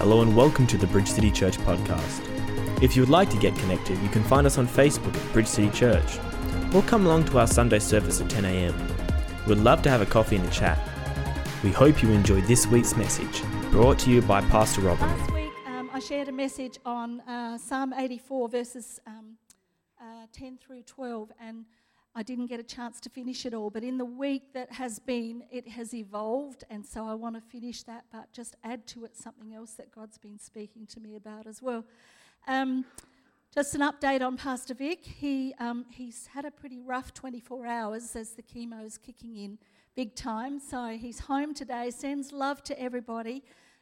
Hello and welcome to the Bridge City Church podcast. If you would like to get connected, you can find us on Facebook at Bridge City Church, or come along to our Sunday service at 10 a.m. We'd love to have a coffee and a chat. We hope you enjoy this week's message, brought to you by Pastor Robin. Last week I shared a message on Psalm 84 verses 10 through 12, and I didn't get a chance to finish it all, but in the week that has been, it has evolved, and so I want to finish that, but just add to it something else that God's been speaking to me about as well. Just an update on Pastor Vic. He's had a pretty rough 24 hours as the chemo's kicking in big time, so he's home today, sends love to everybody.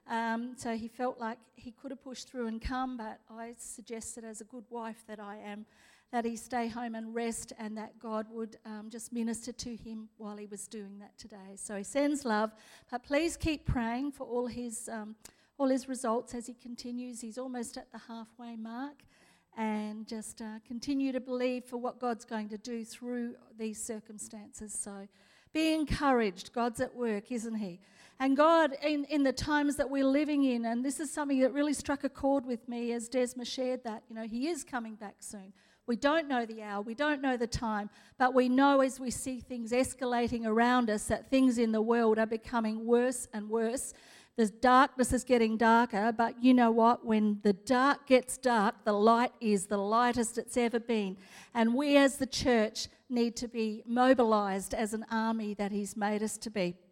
So he felt like he could have pushed through and come, but I suggested as a good wife that I am, that he stay home and rest, and that God would just minister to him while he was doing that today. So he sends love, but please keep praying for all his results as he continues. He's almost at the halfway mark, and just continue to believe for what God's going to do through these circumstances. So be encouraged. God's at work, isn't he? And God, in the times that we're living in, and this is something that really struck a chord with me as Desma shared that, he is coming back soon. We don't know the hour, we don't know the time, but we know as we see things escalating around us that things in the world are becoming worse and worse. The darkness is getting darker, but you know what? When the dark gets dark, the light is the lightest it's ever been. And we as the church need to be mobilised as an army that he's made us to be.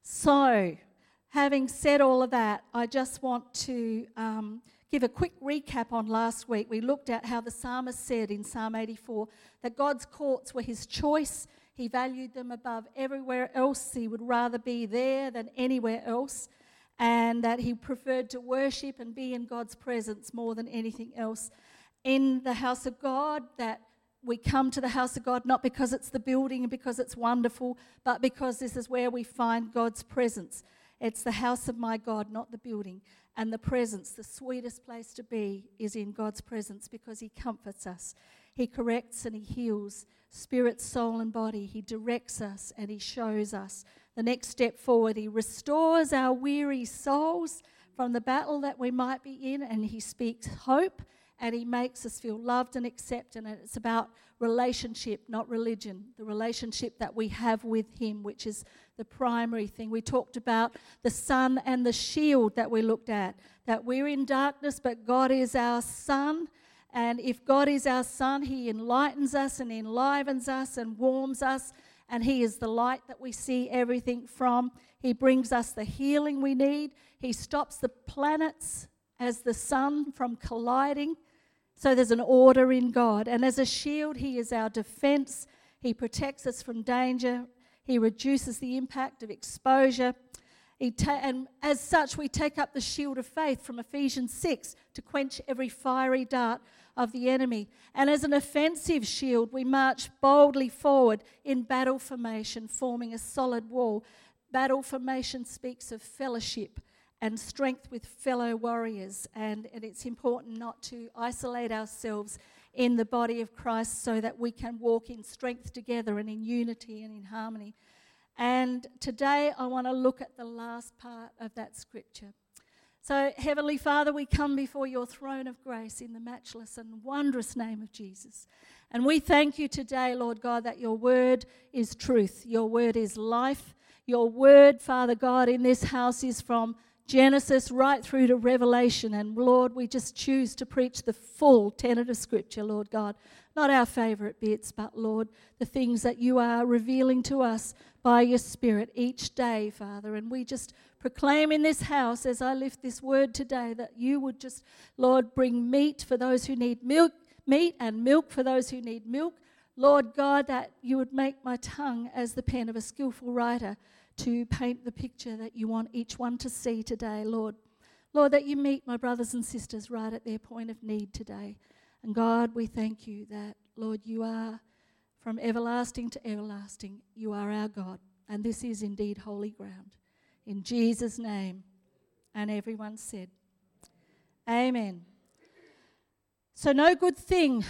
So, having said all of that, I just want to give a quick recap on last week. We looked at how the psalmist said in Psalm 84 that God's courts were his choice. He valued them above everywhere else. He would rather be there than anywhere else, and that he preferred to worship and be in God's presence more than anything else. In the house of God, that we come to the house of God not because it's the building and because it's wonderful, but because this is where we find God's presence. It's the house of my God, not the building. And the presence, the sweetest place to be, is in God's presence because he comforts us. He corrects and he heals spirit, soul and body. He directs us and he shows us the next step forward. He restores our weary souls from the battle that we might be in, and he speaks hope, and he makes us feel loved and accepted. And it's about relationship, not religion, the relationship that we have with him, which is the primary thing. We talked about the sun and the shield that we looked at, that we're in darkness, but God is our sun. And if God is our sun, he enlightens us and enlivens us and warms us, and he is the light that we see everything from. He brings us the healing we need. He stops the planets as the sun from colliding. So there's an order in God. And as a shield, he is our defense. He protects us from danger. He reduces the impact of exposure. And as such, we take up the shield of faith from Ephesians 6 to quench every fiery dart of the enemy. And as an offensive shield, we march boldly forward in battle formation, forming a solid wall. Battle formation speaks of fellowship and strength with fellow warriors, and it's important not to isolate ourselves in the body of Christ so that we can walk in strength together and in unity and in harmony. And today I want to look at the last part of that scripture. So, Heavenly Father, we come before your throne of grace in the matchless and wondrous name of Jesus. And we thank you today, Lord God, that your word is truth. Your word is life. Your word, Father God, in this house is from Genesis right through to Revelation. And Lord, we just choose to preach the full tenet of Scripture, Lord God. Not our favourite bits, but Lord, the things that you are revealing to us by your Spirit each day, Father. And we just proclaim in this house as I lift this word today that you would just, Lord, bring meat for those who need milk, meat and milk for those who need milk. Lord God, that you would make my tongue as the pen of a skillful writer to paint the picture that you want each one to see today, Lord. Lord, that you meet my brothers and sisters right at their point of need today. And God, we thank you that, Lord, you are from everlasting to everlasting. You are our God. And this is indeed holy ground. In Jesus' name. And everyone said, Amen. So no good thing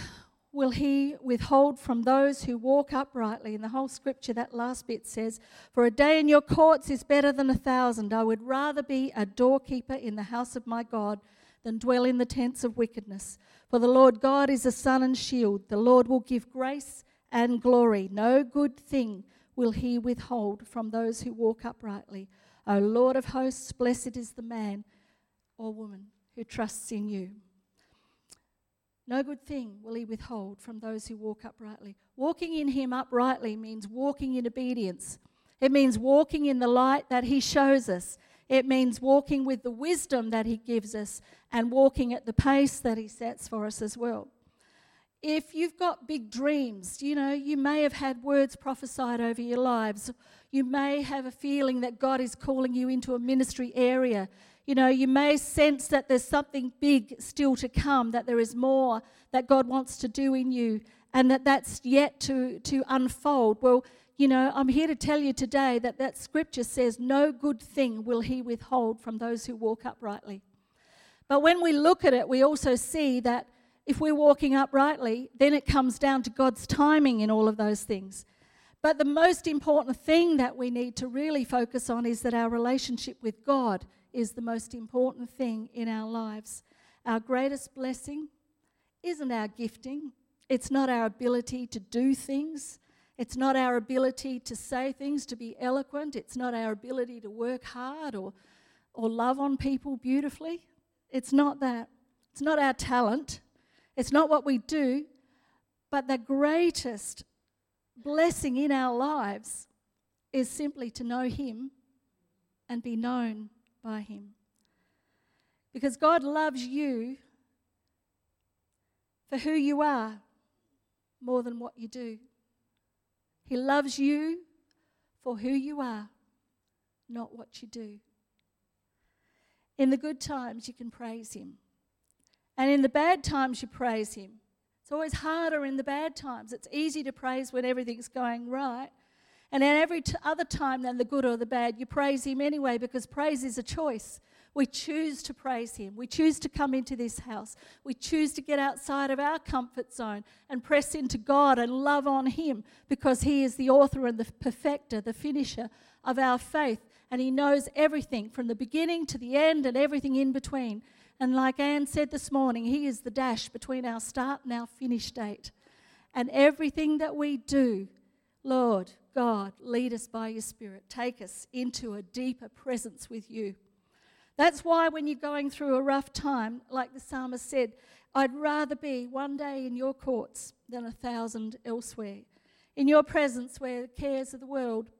will he withhold from those who walk uprightly. In the whole scripture, that last bit says, for a day in your courts is better than 1,000. I would rather be a doorkeeper in the house of my God than dwell in the tents of wickedness. For the Lord God is a sun and shield. The Lord will give grace and glory. No good thing will he withhold from those who walk uprightly. O Lord of hosts, blessed is the man or woman who trusts in you. No good thing will he withhold from those who walk uprightly. Walking in him uprightly means walking in obedience. It means walking in the light that he shows us. It means walking with the wisdom that he gives us and walking at the pace that he sets for us as well. If you've got big dreams, you may have had words prophesied over your lives. You may have a feeling that God is calling you into a ministry area. You may sense that there's something big still to come, that there is more that God wants to do in you, and that's yet to unfold. Well, I'm here to tell you today that scripture says, no good thing will he withhold from those who walk uprightly. But when we look at it, we also see that if we're walking uprightly, then it comes down to God's timing in all of those things. But the most important thing that we need to really focus on is that our relationship with God is the most important thing in our lives. Our greatest blessing isn't our gifting. It's not our ability to do things. It's not our ability to say things, to be eloquent. It's not our ability to work hard or love on people beautifully. It's not that. It's not our talent. It's not what we do. But the greatest blessing in our lives is simply to know him and be known by him. Because God loves you for who you are more than what you do. He loves you for who you are, not what you do. In the good times, you can praise him. And in the bad times, you praise him. It's always harder in the bad times. It's easy to praise when everything's going right. And at every other time than the good or the bad, you praise him anyway, because praise is a choice. We choose to praise him. We choose to come into this house. We choose to get outside of our comfort zone and press into God and love on him, because he is the author and the perfecter, the finisher of our faith. And he knows everything from the beginning to the end and everything in between. And like Anne said this morning, he is the dash between our start and our finish date. And everything that we do, Lord God, lead us by your Spirit. Take us into a deeper presence with you. That's why when you're going through a rough time, like the psalmist said, I'd rather be one day in your courts than 1,000 elsewhere. In your presence, where the cares of the world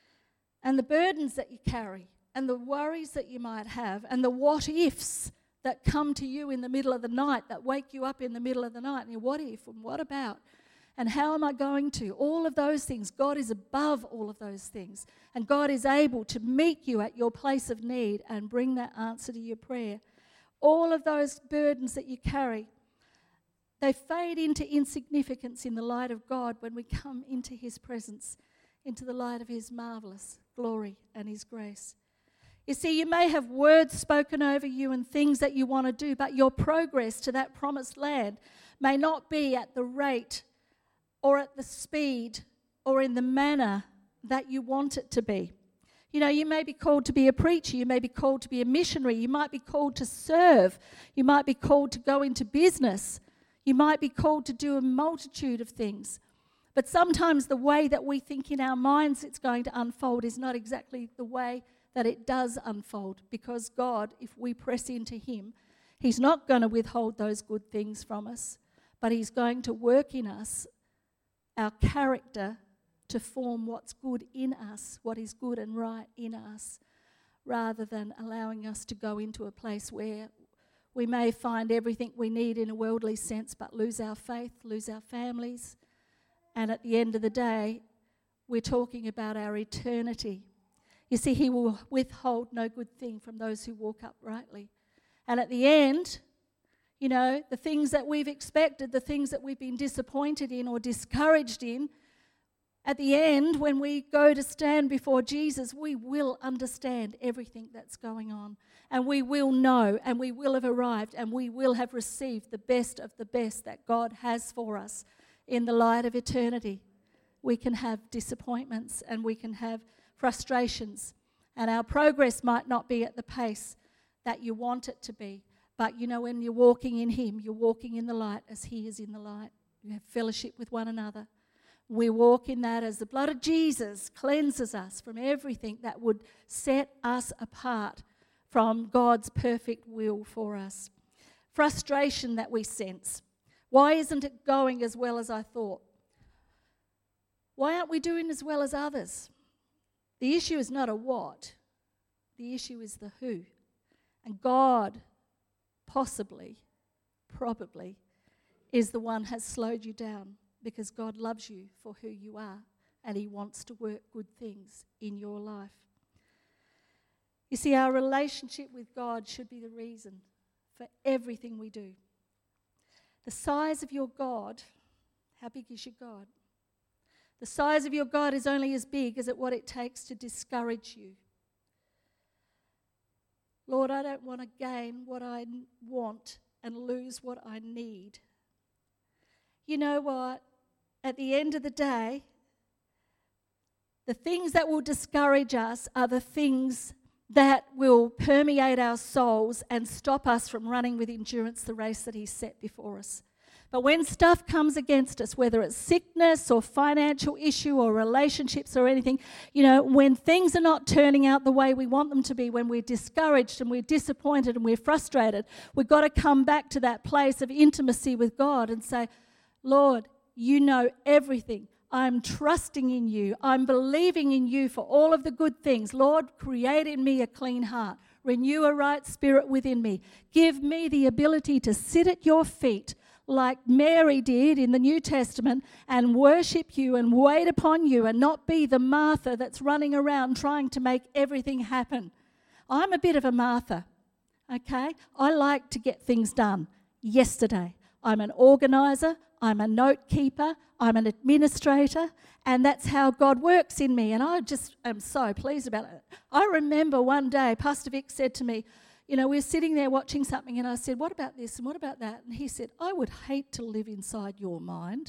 and the burdens that you carry and the worries that you might have and the what-ifs that come to you in the middle of the night, that wake you up in the middle of the night, and you what if and what about? And how am I going to? All of those things. God is above all of those things. And God is able to meet you at your place of need and bring that answer to your prayer. All of those burdens that you carry, they fade into insignificance in the light of God when we come into his presence, into the light of his marvelous glory and his grace. You see, you may have words spoken over you and things that you want to do, but your progress to that promised land may not be at the rate or at the speed or in the manner that you want it to be. You may be called to be a preacher. You may be called to be a missionary. You might be called to serve. You might be called to go into business. You might be called to do a multitude of things. But sometimes the way that we think in our minds it's going to unfold is not exactly the way that it does unfold, because God, if we press into him, he's not going to withhold those good things from us, but he's going to work in us our character to form what's good in us, what is good and right in us, rather than allowing us to go into a place where we may find everything we need in a worldly sense but lose our faith, lose our families, and at the end of the day, we're talking about our eternity. You see, he will withhold no good thing from those who walk uprightly. And at the end, the things that we've expected, the things that we've been disappointed in or discouraged in, At the end, when we go to stand before Jesus, we will understand everything that's going on. And we will know, and we will have arrived, and we will have received the best of the best that God has for us in the light of eternity. We can have disappointments and we can have frustrations, and our progress might not be at the pace that you want it to be. But you know, when you're walking in Him, you're walking in the light as He is in the light. You have fellowship with one another. We walk in that as the blood of Jesus cleanses us from everything that would set us apart from God's perfect will for us. Frustration that we sense. Why isn't it going as well as I thought? Why aren't we doing as well as others? The issue is not a what. The issue is the who. And God possibly, probably, is the one has slowed you down, because God loves you for who you are and He wants to work good things in your life. You see, our relationship with God should be the reason for everything we do. The size of your God, how big is your God? The size of your God is only as big as what it takes to discourage you. Lord, I don't want to gain what I want and lose what I need. You know what? At the end of the day, the things that will discourage us are the things that will permeate our souls and stop us from running with endurance the race that He's set before us. But when stuff comes against us, whether it's sickness or financial issue or relationships or anything, you know, when things are not turning out the way we want them to be, when we're discouraged and we're disappointed and we're frustrated, we've got to come back to that place of intimacy with God and say, Lord, you know everything. I'm trusting in you. I'm believing in you for all of the good things. Lord, create in me a clean heart. Renew a right spirit within me. Give me the ability to sit at your feet like Mary did in the New Testament and worship you and wait upon you and not be the Martha that's running around trying to make everything happen. I'm a bit of a Martha, okay? I like to get things done yesterday. I'm an organizer, I'm a note keeper, I'm an administrator, and that's how God works in me, and I just am so pleased about it. I remember one day Pastor Vic said to me, you know, we were sitting there watching something, and I said, what about this and what about that? And he said, I would hate to live inside your mind.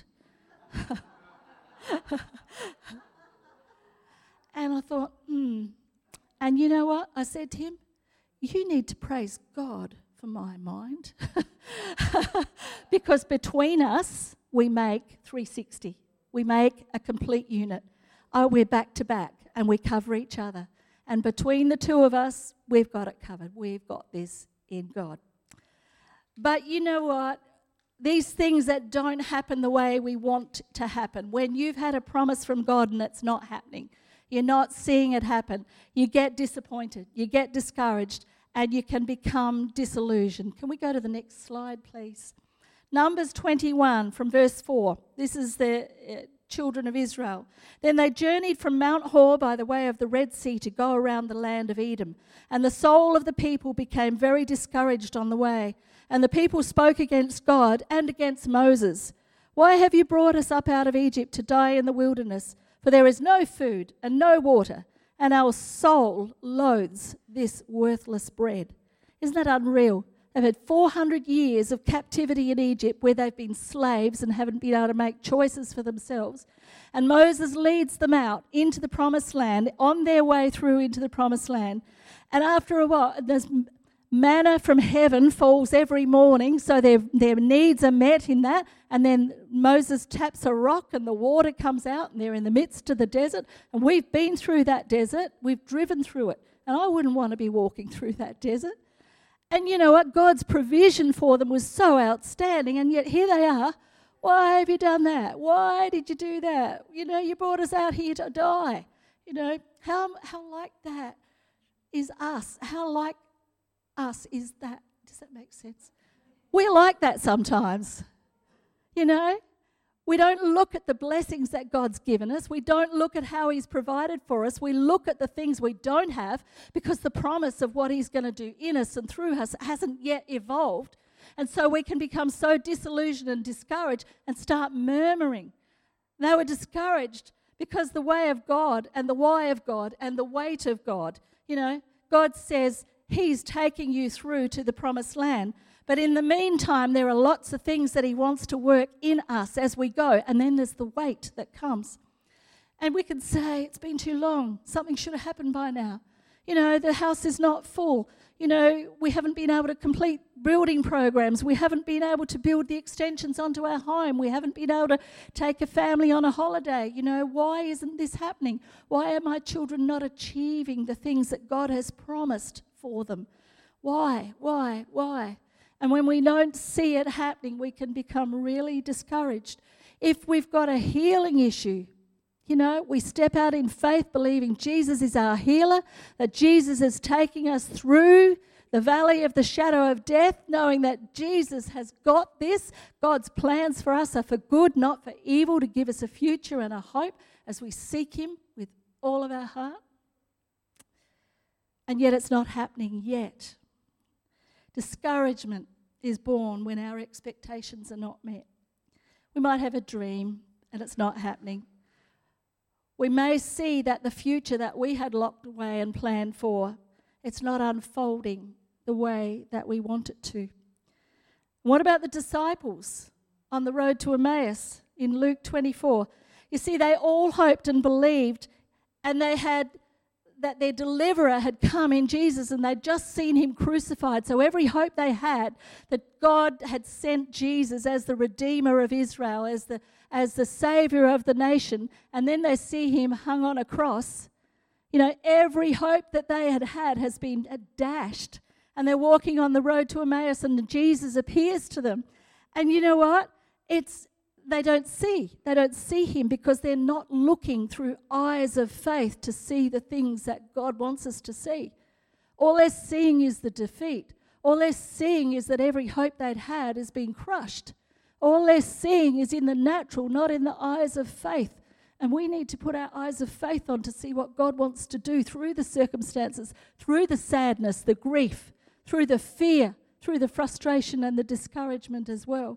And I thought, And you know what? I said to him, you need to praise God for my mind. Because between us, we make 360. We make a complete unit. Oh, we're back to back, and we cover each other. And between the two of us, we've got it covered. We've got this in God. But you know what? These things that don't happen the way we want to happen, when you've had a promise from God and it's not happening, you're not seeing it happen, you get disappointed, you get discouraged, and you can become disillusioned. Can we go to the next slide, please? Numbers 21 from verse 4. This is the children of Israel. Then they journeyed from Mount Hor by the way of the Red Sea to go around the land of Edom. And the soul of the people became very discouraged on the way. And the people spoke against God and against Moses. Why have you brought us up out of Egypt to die in the wilderness? For there is no food and no water, and our soul loathes this worthless bread. Isn't that unreal? They've had 400 years of captivity in Egypt where they've been slaves and haven't been able to make choices for themselves. And Moses leads them out into the promised land, on their way through into the promised land. And after a while, there's manna from heaven falls every morning, so their needs are met in that. And then Moses taps a rock and the water comes out, and they're in the midst of the desert. And we've been through that desert. We've driven through it. And I wouldn't want to be walking through that desert. And you know what? God's provision for them was so outstanding, and yet here they are. Why have you done that? Why did you do that? You know, you brought us out here to die. You know, how like that is us? How like us is that? Does that make sense? We're like that sometimes. You know? We don't look at the blessings that God's given us. We don't look at how He's provided for us. We look at the things we don't have because the promise of what He's going to do in us and through us hasn't yet evolved. And so we can become so disillusioned and discouraged and start murmuring. They were discouraged Because the way of God and the why of God and the weight of God, God says He's taking you through to the promised land. But in the meantime, there are lots of things that He wants to work in us as we go. And then there's the weight that comes. And we can say, it's been too long. Something should have happened by now. The house is not full. We haven't been able to complete building programs. We haven't been able to build the extensions onto our home. We haven't been able to take a family on a holiday. Why isn't this happening? Why are my children not achieving the things that God has promised for them? Why? And when we don't see it happening, we can become really discouraged. If we've got a healing issue, we step out in faith believing Jesus is our healer, that Jesus is taking us through the valley of the shadow of death, knowing that Jesus has got this. God's plans for us are for good, not for evil, to give us a future and a hope as we seek Him with all of our heart. And yet it's not happening yet. Discouragement is born when our expectations are not met. We might have a dream and it's not happening. We may see that the future that we had locked away and planned for, it's not unfolding the way that we want it to. What about the disciples on the road to Emmaus in Luke 24? You see, they all hoped and believed, and they had that their deliverer had come in Jesus, and they'd just seen Him crucified. So every hope they had that God had sent Jesus as the Redeemer of Israel, as the Saviour of the nation, and then they see Him hung on a cross. Every hope that they had has been dashed. And they're walking on the road to Emmaus, and Jesus appears to them. And you know what? They don't see Him because they're not looking through eyes of faith to see the things that God wants us to see. All they're seeing is the defeat. All they're seeing is that every hope they'd had is being crushed. All they're seeing is in the natural, not in the eyes of faith. And we need to put our eyes of faith on to see what God wants to do through the circumstances, through the sadness, the grief, through the fear, through the frustration and the discouragement as well.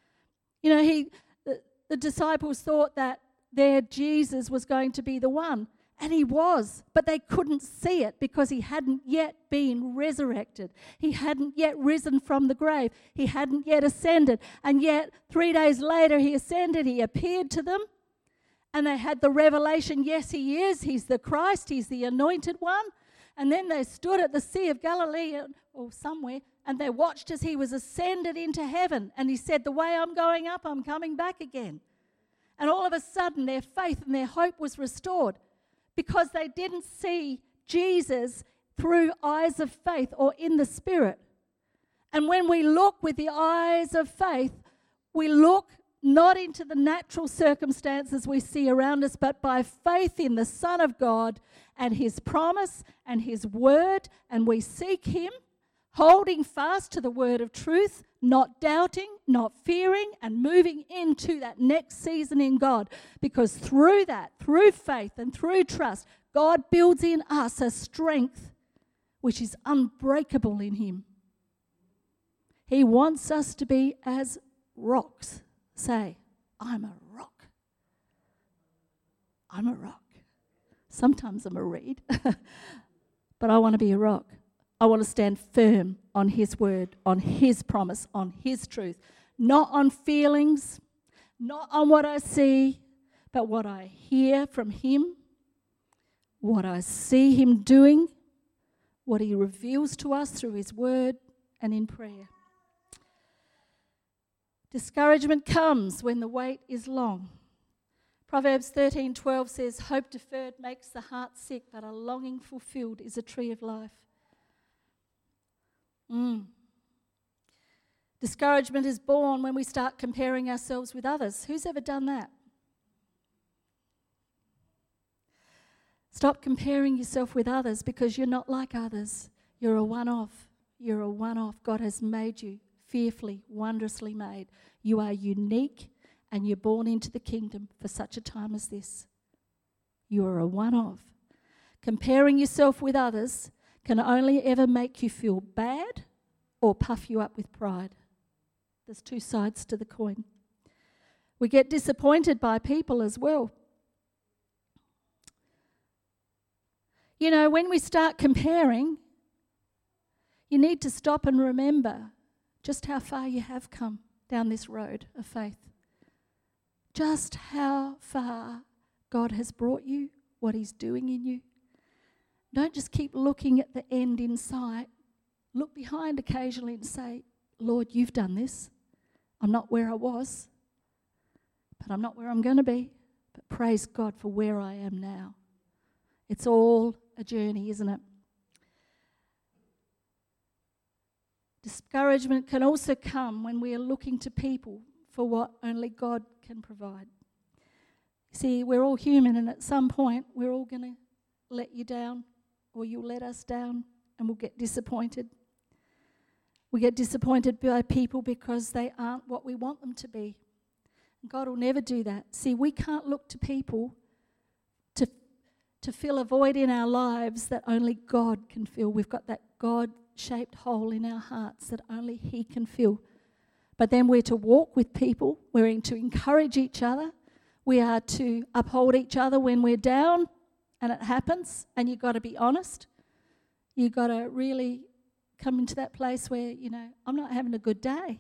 The disciples thought that their Jesus was going to be the one, and He was, but they couldn't see it because He hadn't yet been resurrected. He hadn't yet risen from the grave. He hadn't yet ascended, and yet 3 days later He ascended. He appeared to them, and they had the revelation, yes, He is. He's the Christ. He's the anointed one. And then they stood at the Sea of Galilee or somewhere, and they watched as He was ascended into heaven. And He said, the way I'm going up, I'm coming back again. And all of a sudden, their faith and their hope was restored because they didn't see Jesus through eyes of faith or in the Spirit. And when we look with the eyes of faith, we look not into the natural circumstances we see around us, but by faith in the Son of God and His promise and His word, and we seek Him, holding fast to the word of truth, not doubting, not fearing, and moving into that next season in God. Because through that, through faith and through trust, God builds in us a strength which is unbreakable in Him. He wants us to be as rocks. Say, I'm a rock. I'm a rock. Sometimes I'm a reed, but I want to be a rock. I want to stand firm on His word, on His promise, on His truth. Not on feelings, not on what I see, but what I hear from Him, what I see Him doing, what He reveals to us through His word and in prayer. Discouragement comes when the wait is long. Proverbs 13:12 says, hope deferred makes the heart sick, but a longing fulfilled is a tree of life. Discouragement is born when we start comparing ourselves with others. Who's ever done that? Stop comparing yourself with others because you're not like others. You're a one-off. You're a one-off. God has made you fearfully, wondrously made. You are unique and you're born into the kingdom for such a time as this. You are a one-off. Comparing yourself with others can only ever make you feel bad or puff you up with pride. There's two sides to the coin. We get disappointed by people as well. You know, when we start comparing, you need to stop and remember just how far you have come down this road of faith. Just how far God has brought you, what He's doing in you. Don't just keep looking at the end in sight. Look behind occasionally and say, Lord, you've done this. I'm not where I was, but I'm not where I'm going to be. But praise God for where I am now. It's all a journey, isn't it? Discouragement can also come when we are looking to people for what only God can provide. See, we're all human, and at some point we're all going to let you down, or you'll let us down, and we'll get disappointed. We get disappointed by people because they aren't what we want them to be. God will never do that. See, we can't look to people to fill a void in our lives that only God can fill. We've got that God-shaped hole in our hearts that only He can fill. But then we're to walk with people. We're to encourage each other. We are to uphold each other when we're down, and it happens, and you've got to be honest. You've got to really come into that place where, you know, I'm not having a good day.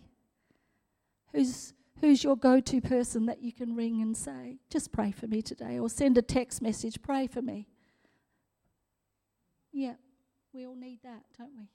Who's your go-to person that you can ring and say, just pray for me today, or send a text message, pray for me? Yeah, we all need that, don't we?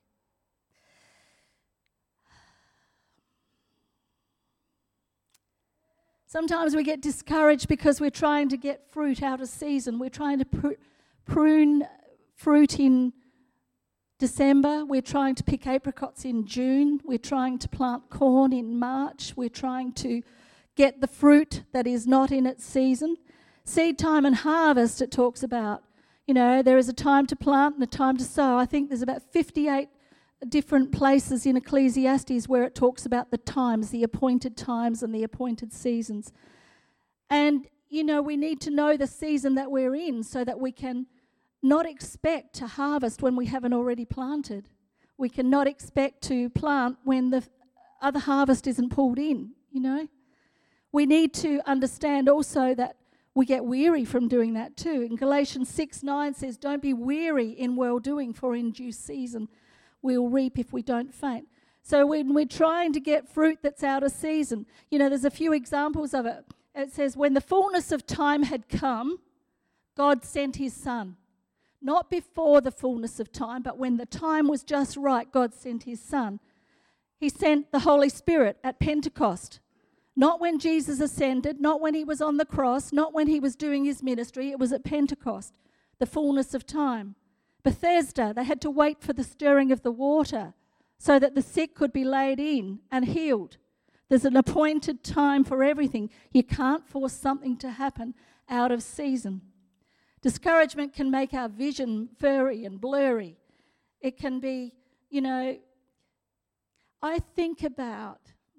Sometimes we get discouraged because we're trying to get fruit out of season. We're trying to prune fruit in December. We're trying to pick apricots in June. We're trying to plant corn in March. We're trying to get the fruit that is not in its season. Seed time and harvest, it talks about. You know, there is a time to plant and a time to sow. I think there's about 58 different places in Ecclesiastes where it talks about the times, the appointed times and the appointed seasons. And, you know, we need to know the season that we're in so that we can not expect to harvest when we haven't already planted. We cannot expect to plant when the other harvest isn't pulled in, you know. We need to understand also that we get weary from doing that too. In Galatians 6:9 says, don't be weary in well-doing, for in due season we'll reap if we don't faint. So when we're trying to get fruit that's out of season, you know, there's a few examples of it. It says, when the fullness of time had come, God sent His Son. Not before the fullness of time, but when the time was just right, God sent His Son. He sent the Holy Spirit at Pentecost. Not when Jesus ascended, not when He was on the cross, not when He was doing His ministry. It was at Pentecost, the fullness of time. Bethesda, they had to wait for the stirring of the water so that the sick could be laid in and healed. There's an appointed time for everything. You can't force something to happen out of season. Discouragement can make our vision furry and blurry. It can be, you know, I think about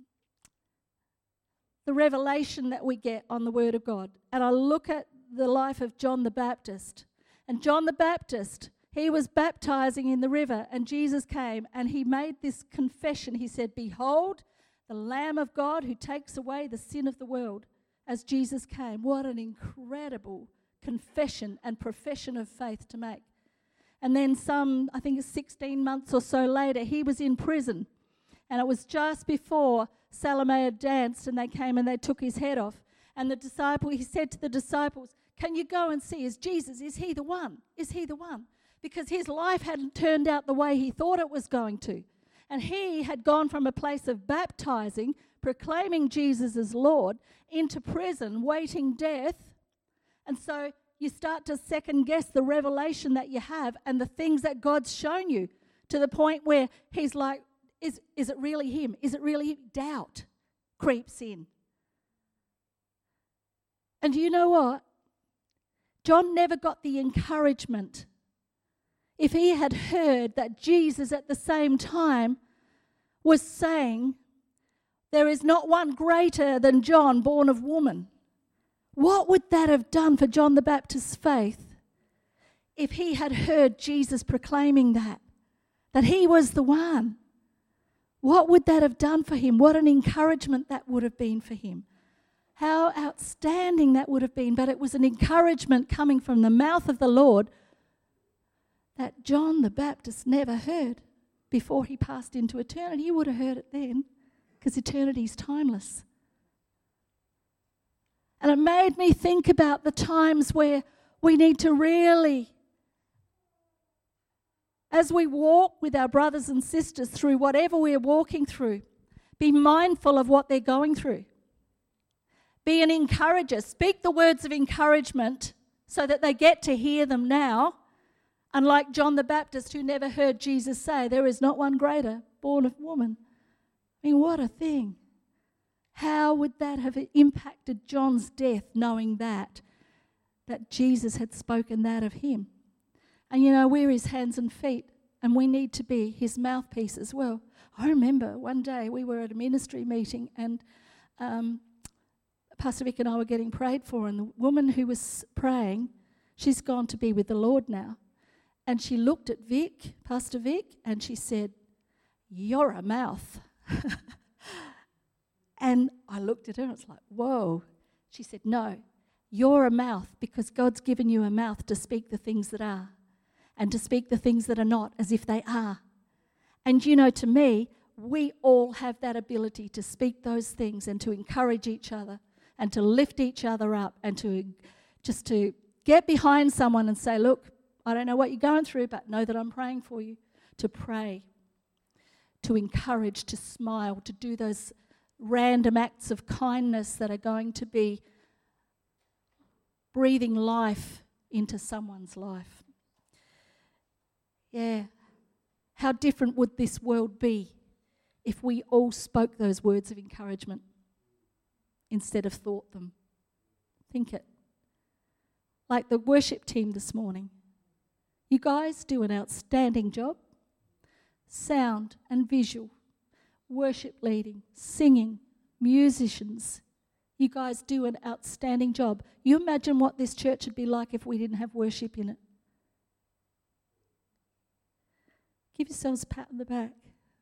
the revelation that we get on the Word of God, and I look at the life of John the Baptist. And John the Baptist, he was baptizing in the river, and Jesus came and he made this confession. He said, behold, the Lamb of God who takes away the sin of the world, as Jesus came. What an incredible confession and profession of faith to make. And then I think it's 16 months or so later, he was in prison. And it was just before Salome had danced, and they came and they took his head off. And he said to the disciples, can you go and see, is he the one? Is he the one? Because his life hadn't turned out the way he thought it was going to. And he had gone from a place of baptizing, proclaiming Jesus as Lord, into prison, waiting death. And so you start to second guess the revelation that you have and the things that God's shown you, to the point where he's like, is it really him? Is it really him? Doubt creeps in. And you know what? John never got the encouragement. If he had heard that Jesus at the same time was saying, there is not one greater than John born of woman, what would that have done for John the Baptist's faith if he had heard Jesus proclaiming that he was the one? What would that have done for him? What an encouragement that would have been for him. How outstanding that would have been. But it was an encouragement coming from the mouth of the Lord that John the Baptist never heard before he passed into eternity. He would have heard it then, because eternity is timeless. And it made me think about the times where we need to really, as we walk with our brothers and sisters through whatever we're walking through, be mindful of what they're going through. Be an encourager. Speak the words of encouragement so that they get to hear them now. Unlike John the Baptist, who never heard Jesus say, "There is not one greater, born of woman." I mean, what a thing. How would that have impacted John's death, knowing that Jesus had spoken that of him? And we're his hands and feet, and we need to be his mouthpiece as well. I remember one day we were at a ministry meeting, and Pastor Vic and I were getting prayed for, and the woman who was praying, she's gone to be with the Lord now. And she looked at Vic, Pastor Vic, and she said, "You're a mouth." And I looked at her and I was like, whoa. She said, "No, you're a mouth because God's given you a mouth to speak the things that are and to speak the things that are not as if they are." And to me, we all have that ability to speak those things and to encourage each other and to lift each other up and to get behind someone and say, "Look, I don't know what you're going through, but know that I'm praying for you." To pray, to encourage, to smile, to do those random acts of kindness that are going to be breathing life into someone's life. Yeah. How different would this world be if we all spoke those words of encouragement instead of thought them? Think it. Like the worship team this morning. You guys do an outstanding job. Sound and visual, worship leading, singing, musicians. You guys do an outstanding job. You imagine what this church would be like if we didn't have worship in it. Give yourselves a pat on the back.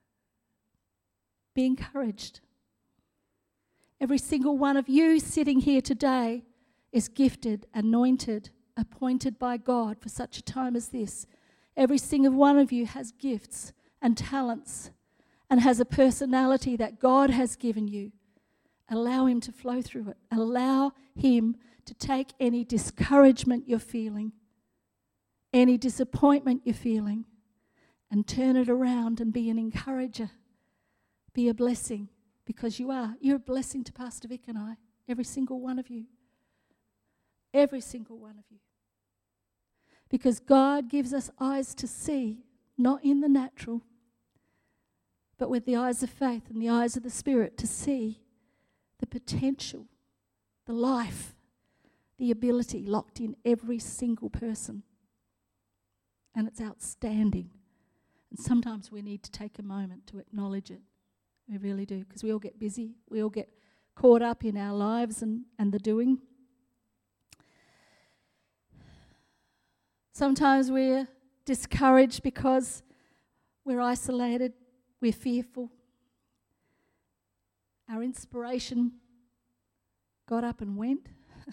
Be encouraged. Every single one of you sitting here today is gifted, anointed, appointed by God for such a time as this. Every single one of you has gifts and talents and has a personality that God has given you. Allow him to flow through it. Allow him to take any discouragement you're feeling, any disappointment you're feeling, and turn it around and be an encourager. Be a blessing, because you are. You're a blessing to Pastor Vic and I, every single one of you. Every single one of you. Because God gives us eyes to see, not in the natural, but with the eyes of faith and the eyes of the Spirit to see the potential, the life, the ability locked in every single person. And it's outstanding. And sometimes we need to take a moment to acknowledge it. We really do, because we all get busy. We all get caught up in our lives and the doing. Sometimes we're discouraged because we're isolated, we're fearful. Our inspiration got up and went.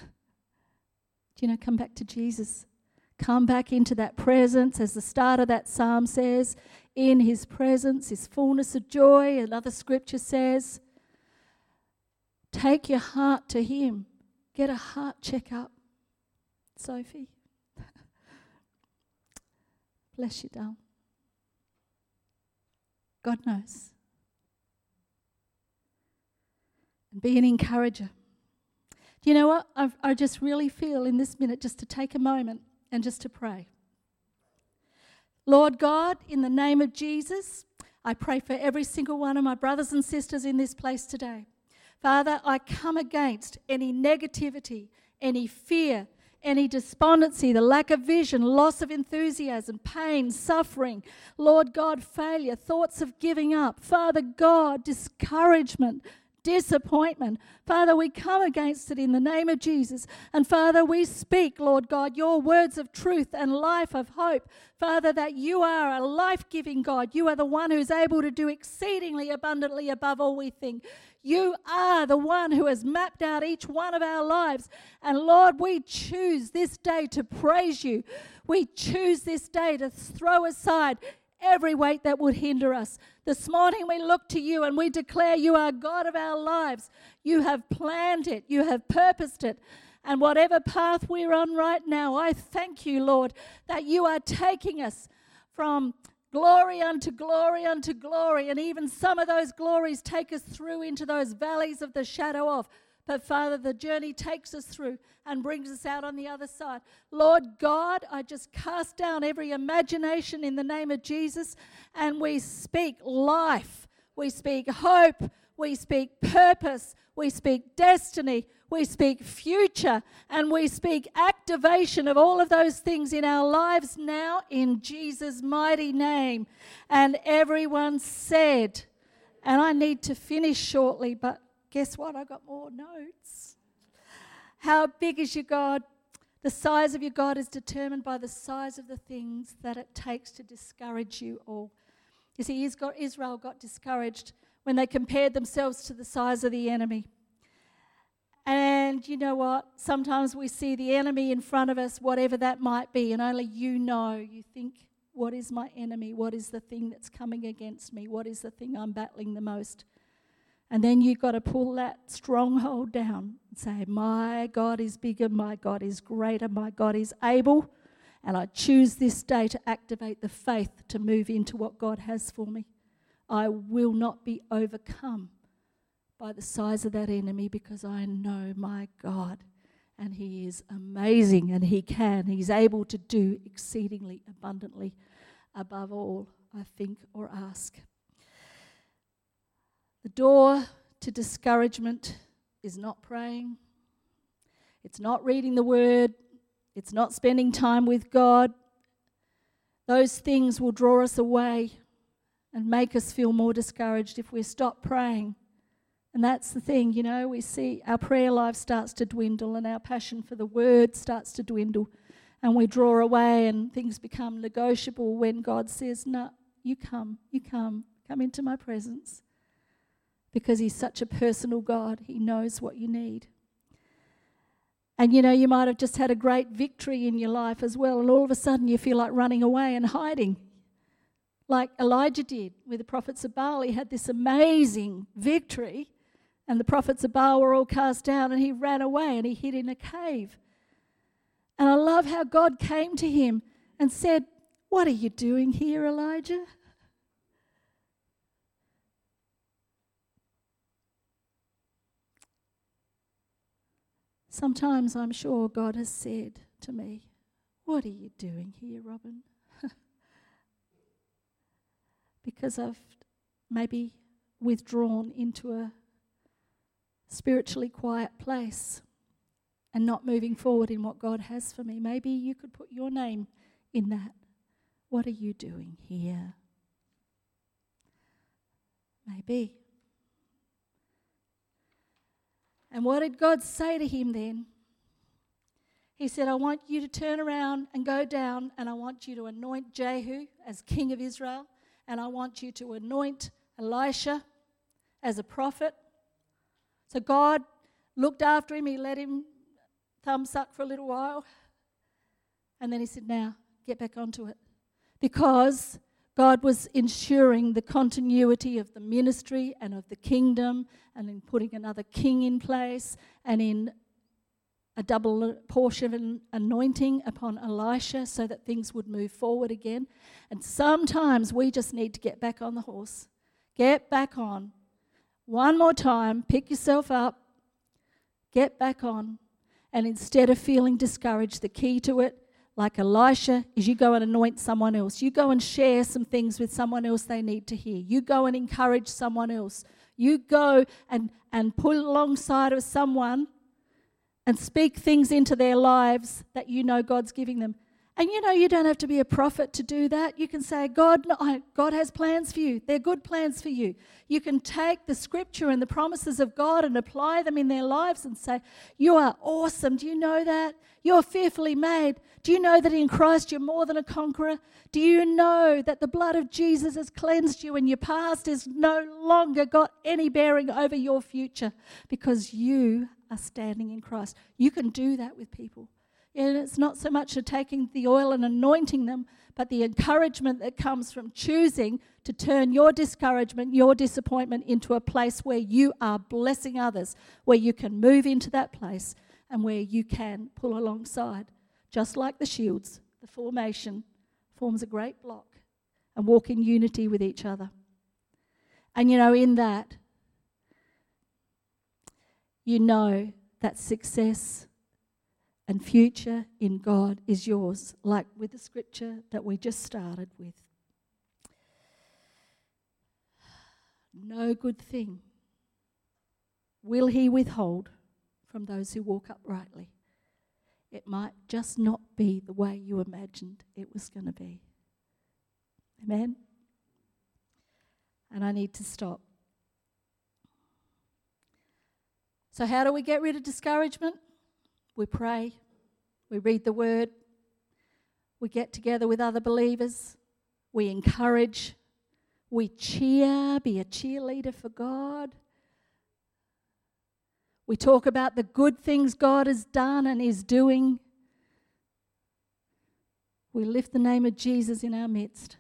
Come back to Jesus. Come back into that presence, as the start of that psalm says. In his presence is fullness of joy. Another scripture says, take your heart to him. Get a heart checkup. Sophie. Bless you, darling. God knows. And be an encourager. Do you know what? I just really feel in this minute just to take a moment and just to pray. Lord God, in the name of Jesus, I pray for every single one of my brothers and sisters in this place today. Father, I come against any negativity, any fear, any despondency, the lack of vision, loss of enthusiasm, pain, suffering, Lord God, failure, thoughts of giving up, Father God, discouragement, disappointment. Father, we come against it in the name of Jesus. And Father, we speak, Lord God, your words of truth and life of hope. Father, that you are a life-giving God. You are the one who's able to do exceedingly abundantly above all we think. You are the one who has mapped out each one of our lives. And Lord, we choose this day to praise you. We choose this day to throw aside every weight that would hinder us. This morning we look to you and we declare you are God of our lives. You have planned it. You have purposed it. And whatever path we're on right now, I thank you, Lord, that you are taking us from glory unto glory unto glory. And even some of those glories take us through into those valleys of the shadow of. But Father, the journey takes us through and brings us out on the other side. Lord God, I just cast down every imagination in the name of Jesus, and we speak life, we speak hope, we speak purpose, we speak destiny, we speak future, and we speak activation of all of those things in our lives now in Jesus' mighty name. And everyone said, and I need to finish shortly, but guess what? I got more notes. How big is your God? The size of your God is determined by the size of the things that it takes to discourage you all. You see, Israel got discouraged when they compared themselves to the size of the enemy. And you know what? Sometimes we see the enemy in front of us, whatever that might be, and only you know. You think, what is my enemy? What is the thing that's coming against me? What is the thing I'm battling the most? And then you've got to pull that stronghold down and say, my God is bigger, my God is greater, my God is able, and I choose this day to activate the faith to move into what God has for me. I will not be overcome by the size of that enemy because I know my God, and he is amazing, and he's able to do exceedingly abundantly above all I think or ask. The door to discouragement is not praying. It's not reading the word. It's not spending time with God. Those things will draw us away and make us feel more discouraged if we stop praying. And that's the thing, you know, we see our prayer life starts to dwindle and our passion for the word starts to dwindle, and we draw away and things become negotiable when God says, no, you come into my presence. Because he's such a personal God. He knows what you need. And you know, you might have just had a great victory in your life as well, and all of a sudden you feel like running away and hiding. Like Elijah did with the prophets of Baal. He had this amazing victory, and the prophets of Baal were all cast down, and he ran away and he hid in a cave. And I love how God came to him and said, what are you doing here, Elijah? Sometimes I'm sure God has said to me, what are you doing here, Robin? Because I've maybe withdrawn into a spiritually quiet place and not moving forward in what God has for me. Maybe you could put your name in that. What are you doing here? Maybe. And what did God say to him then? He said, I want you to turn around and go down, and I want you to anoint Jehu as king of Israel, and I want you to anoint Elisha as a prophet. So God looked after him. He let him thumb suck for a little while. And then he said, now, get back onto it. Because God was ensuring the continuity of the ministry and of the kingdom, and in putting another king in place, and in a double portion of anointing upon Elisha so that things would move forward again. And sometimes we just need to get back on the horse. Get back on. One more time, pick yourself up, get back on. And instead of feeling discouraged, the key to it, like Elisha, is you go and anoint someone else. You go and share some things with someone else they need to hear. You go and encourage someone else. You go and pull alongside of someone and speak things into their lives that you know God's giving them. And you don't have to be a prophet to do that. You can say, God has plans for you. They're good plans for you. You can take the scripture and the promises of God and apply them in their lives and say, you are awesome. Do you know that? You're fearfully made. Do you know that in Christ you're more than a conqueror? Do you know that the blood of Jesus has cleansed you and your past has no longer got any bearing over your future because you are standing in Christ? You can do that with people. And it's not so much taking the oil and anointing them, but the encouragement that comes from choosing to turn your discouragement, your disappointment into a place where you are blessing others, where you can move into that place and where you can pull alongside. Just like the shields, the formation forms a great block and walk in unity with each other. And in that, that success and future in God is yours, like with the scripture that we just started with. No good thing will he withhold from those who walk uprightly. It might just not be the way you imagined it was going to be. Amen? And I need to stop. So how do we get rid of discouragement? We pray, we read the word, we get together with other believers, we encourage, we cheer, be a cheerleader for God. We talk about the good things God has done and is doing. We lift the name of Jesus in our midst.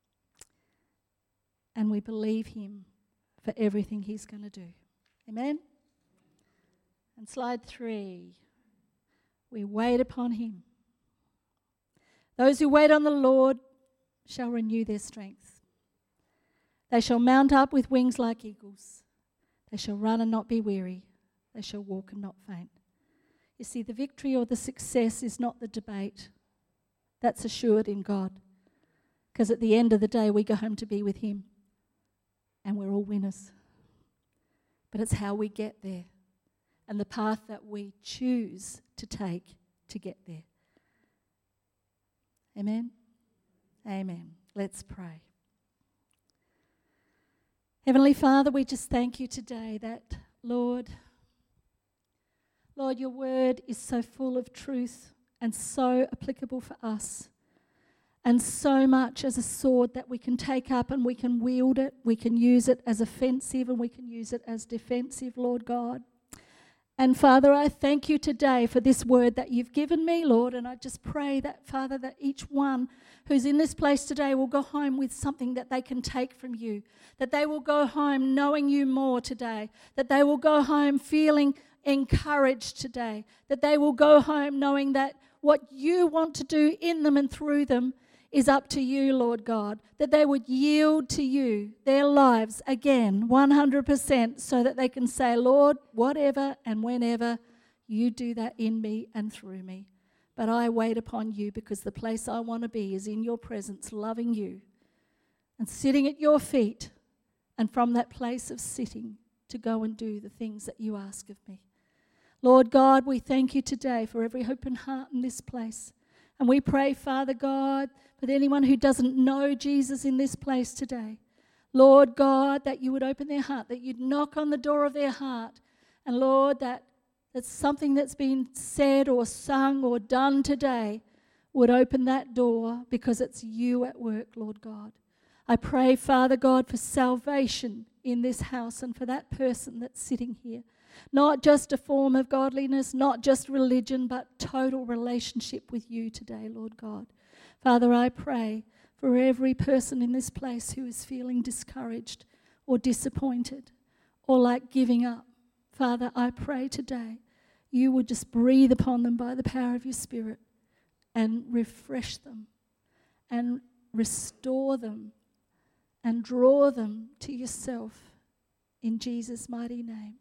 And we believe him for everything he's going to do. Amen? And slide 3. We wait upon him. Those who wait on the Lord shall renew their strength. They shall mount up with wings like eagles. They shall run and not be weary. They shall walk and not faint. You see, the victory or the success is not the debate. That's assured in God. Because at the end of the day, we go home to be with him. And we're all winners. But it's how we get there. And the path that we choose to take to get there. Amen? Amen. Let's pray. Heavenly Father, we just thank you today that, Lord, your word is so full of truth and so applicable for us. And so much as a sword that we can take up and we can wield it. We can use it as offensive and we can use it as defensive, Lord God. And Father, I thank you today for this word that you've given me, Lord. And I just pray that, Father, that each one who's in this place today will go home with something that they can take from you. That they will go home knowing you more today. That they will go home feeling encouraged today. That they will go home knowing that what you want to do in them and through them is up to you, Lord God. That they would yield to you their lives again, 100%, so that they can say, Lord, whatever and whenever, you do that in me and through me. But I wait upon you because the place I want to be is in your presence, loving you and sitting at your feet, and from that place of sitting to go and do the things that you ask of me. Lord God, we thank you today for every open heart in this place. And we pray, Father God, for anyone who doesn't know Jesus in this place today, Lord God, that you would open their heart, that you'd knock on the door of their heart. And Lord, that something that's been said or sung or done today would open that door because it's you at work, Lord God. I pray, Father God, for salvation in this house and for that person that's sitting here. Not just a form of godliness, not just religion, but total relationship with you today, Lord God. Father, I pray for every person in this place who is feeling discouraged or disappointed or like giving up. Father, I pray today you would just breathe upon them by the power of your Spirit and refresh them and restore them and draw them to yourself in Jesus' mighty name.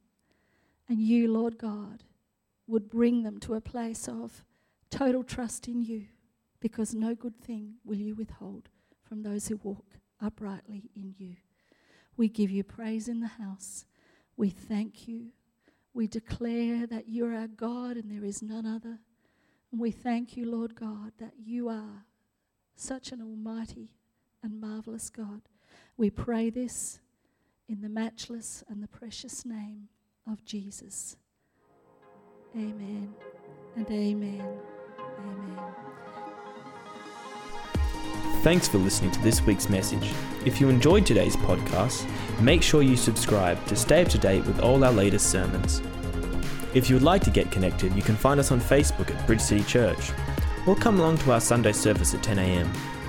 And you, Lord God, would bring them to a place of total trust in you, because no good thing will you withhold from those who walk uprightly in you. We give you praise in the house. We thank you. We declare that you're our God and there is none other. And we thank you, Lord God, that you are such an almighty and marvelous God. We pray this in the matchless and the precious name of Jesus. Amen and amen. Amen. Thanks for listening to this week's message. If you enjoyed today's podcast, make sure you subscribe to stay up to date with all our latest sermons. If you would like to get connected, you can find us on Facebook at Bridge City Church, or come along to our Sunday service at 10 a.m.